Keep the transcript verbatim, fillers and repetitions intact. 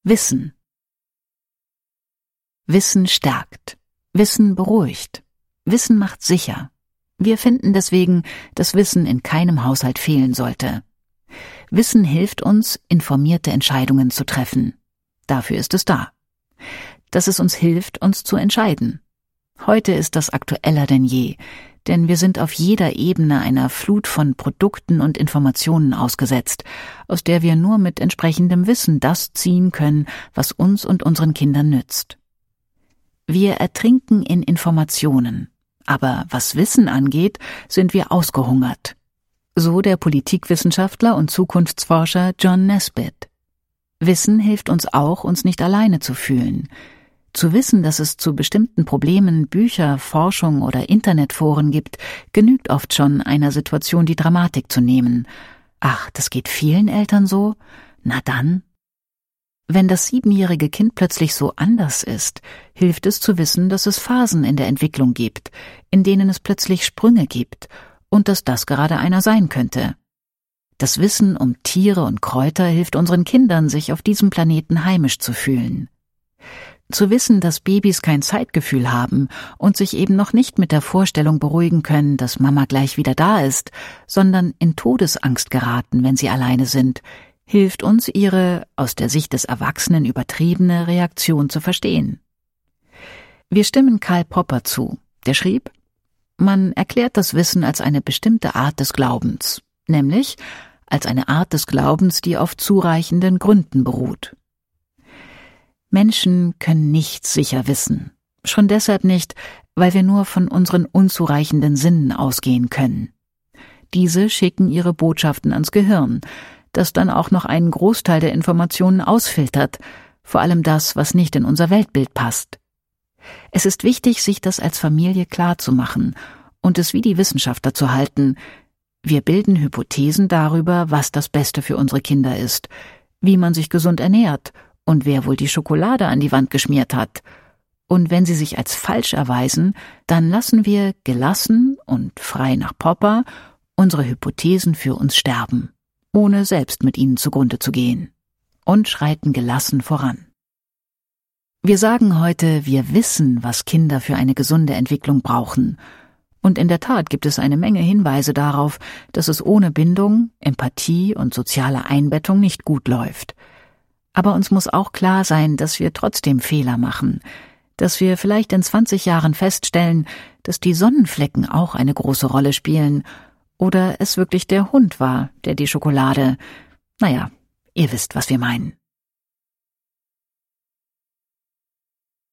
Wissen. Wissen stärkt. Wissen beruhigt. Wissen macht sicher. Wir finden deswegen, dass Wissen in keinem Haushalt fehlen sollte. Wissen hilft uns, informierte Entscheidungen zu treffen. Dafür ist es da. Dass es uns hilft, uns zu entscheiden. Heute ist das aktueller denn je, denn wir sind auf jeder Ebene einer Flut von Produkten und Informationen ausgesetzt, aus der wir nur mit entsprechendem Wissen das ziehen können, was uns und unseren Kindern nützt. Wir ertrinken in Informationen, aber was Wissen angeht, sind wir ausgehungert. So der Politikwissenschaftler und Zukunftsforscher John Nesbitt. Wissen hilft uns auch, uns nicht alleine zu fühlen. Zu wissen, dass es zu bestimmten Problemen Bücher, Forschung oder Internetforen gibt, genügt oft schon, einer Situation die Dramatik zu nehmen. Ach, das geht vielen Eltern so? Na dann. Wenn das siebenjährige Kind plötzlich so anders ist, hilft es zu wissen, dass es Phasen in der Entwicklung gibt, in denen es plötzlich Sprünge gibt und dass das gerade einer sein könnte. Das Wissen um Tiere und Kräuter hilft unseren Kindern, sich auf diesem Planeten heimisch zu fühlen. Zu wissen, dass Babys kein Zeitgefühl haben und sich eben noch nicht mit der Vorstellung beruhigen können, dass Mama gleich wieder da ist, sondern in Todesangst geraten, wenn sie alleine sind, hilft uns, ihre, aus der Sicht des Erwachsenen übertriebene Reaktion zu verstehen. Wir stimmen Karl Popper zu, der schrieb: Man erklärt das Wissen als eine bestimmte Art des Glaubens, nämlich als eine Art des Glaubens, die auf zureichenden Gründen beruht. Menschen können nichts sicher wissen, schon deshalb nicht, weil wir nur von unseren unzureichenden Sinnen ausgehen können. Diese schicken ihre Botschaften ans Gehirn, das dann auch noch einen Großteil der Informationen ausfiltert, vor allem das, was nicht in unser Weltbild passt. Es ist wichtig, sich das als Familie klarzumachen und es wie die Wissenschaftler zu halten: Wir bilden Hypothesen darüber, was das Beste für unsere Kinder ist, wie man sich gesund ernährt und wer wohl die Schokolade an die Wand geschmiert hat. Und wenn sie sich als falsch erweisen, dann lassen wir gelassen und frei nach Popper unsere Hypothesen für uns sterben, ohne selbst mit ihnen zugrunde zu gehen, und schreiten gelassen voran. Wir sagen heute, wir wissen, was Kinder für eine gesunde Entwicklung brauchen. Und in der Tat gibt es eine Menge Hinweise darauf, dass es ohne Bindung, Empathie und soziale Einbettung nicht gut läuft. Aber uns muss auch klar sein, dass wir trotzdem Fehler machen, dass wir vielleicht in zwanzig Jahren feststellen, dass die Sonnenflecken auch eine große Rolle spielen oder es wirklich der Hund war, der die Schokolade, naja, ihr wisst, was wir meinen.